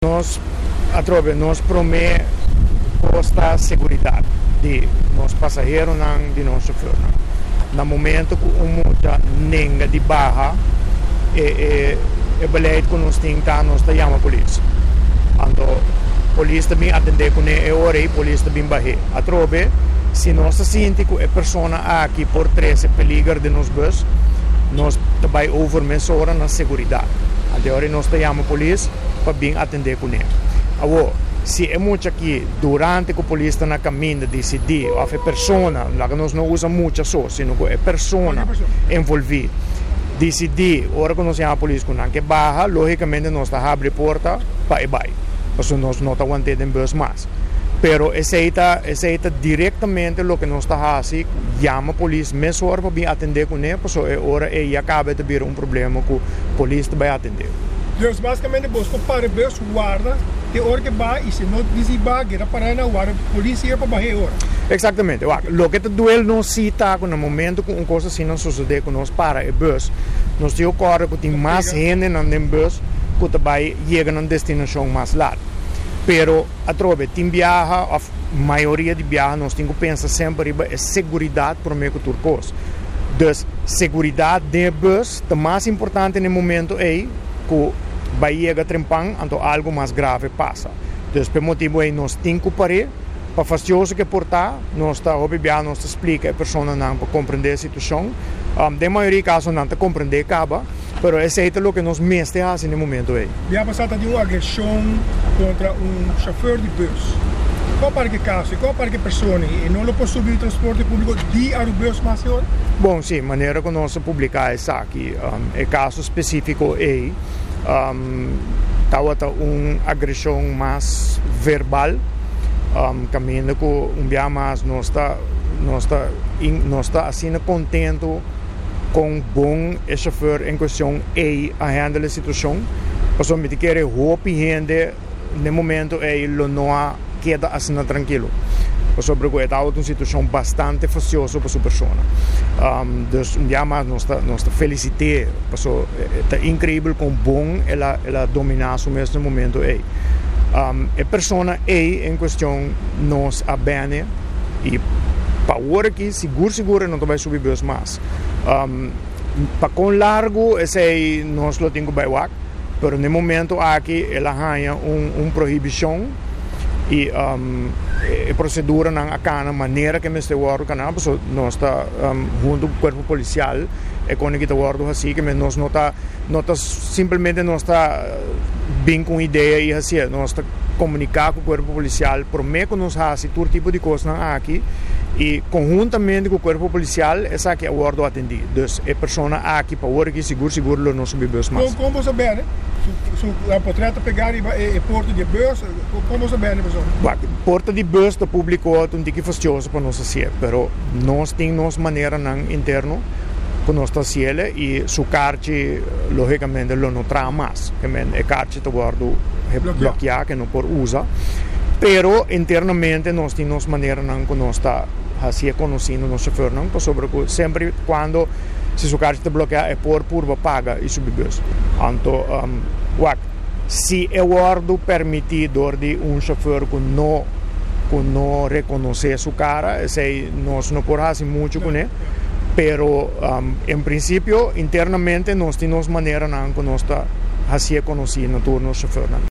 Nós prometemos a segurança de nós passageiros e de nosso chofer. No momento que muita nenga de barra é beleid que nós temos nós chamamos a polícia. Então, a polícia também atende com a hora e a polícia também barre. Atrobe, se nós sentimos que a pessoa aqui por 13 peligro de nos bus, nós também over essa hora na segurança. Até hora nós chamamos a polícia para bem atender com ele. Agora, se é muito aqui, durante que a polícia está na caminho de decidir, ou a pessoa, nós não usamos muito só, sino que a pessoa envolvida, decidir, a hora que nós chamamos a polícia com que barra, logicamente nós abrimos a porta para ir embora, porque nós não aguentamos em bus mais. Pero aceita diretamente o que nós está fazendo, chama a polícia, mesmo hora para bem atender com ele, porque a hora aí acaba de ter problema que a polícia vai atender. Dus basicamente busco para bus guarda de hora que vai e se não desibar que para na guarda polícia para barrer hora. Exatamente. O que te duele não cita no momento que uma coisa assim não sucede com nós para o bus, nós temos corre que tem mais gente no bus que também chega na destinação mais larga. Pero a trove tem viaja, a maioria de viaja nós temos que pensar sempre em segurança para o meio turcos. Dus segurança de bus, o mais importante no momento é que vai chegar trempang, então algo mais grave passa. Então, por motivo aí, nós temos que parar, para fazer o que portar, nós explica a pessoa não para compreender a situação. De maioria dos casos não compreender acaba, mas esse é o que nós mais fazemos no momento aí. Já passado de uma agressão contra chofer de bus. Qual para que caso, qual para que pessoa e não lo posso subir o transporte público de ao bus mais senhor? Bom, sim, maneira que nós publicar isso aqui, é caso específico aí. Estava agressão mais verbal, caminhando com dia mais nós está assim contente com bom chofer em questão aí a handle a situação, porque me quer roupa e gente no momento aí não queda assim tranquilo. Sobre que é uma situação bastante faciosa para a pessoa. Um dia mais nós felicitamos, porque é incrível como bom ela dominar nesse momento aí. A pessoa aí em questão nos abene e para agora aqui seguro não vai subir mais. Para com largo esse nós lo temos que baixar, mas no momento aqui ela ganha uma proibição e a procedura na cana maneira que me está guardando cana, porque nós está junto com o corpo policial é quando que está guardando assim que nós não está simplesmente não está bem com ideia e assim nós está comunicar com o corpo policial por meio que nós faz todo tipo de coisa aqui e conjuntamente com o corpo policial essa que é o guardo atendido. Então a pessoa aqui para agora que seguro não subir mais. Como você vê, né? A porta pegar e porta de bus, como você vê, né, pessoal? Porta de bus do público é um pouco fastidioso para nós assim, mas nós temos maneira interno que nós está cielo e su carte logicamente não traz mais, que a carte está guardo bloquear que não pode usar, pero internamente nós temos maneira que nós está assim conhecendo nosso chofer, não, sobre que sempre quando se su carte está bloquear é por paga e subir bus. Então, se é guardo permitido de chofer que não reconhece sua cara, nós não podemos fazer muito com ele. Pero em princípio internamente nós temos maneira que nós está assim conhecendo todo nosso chofer.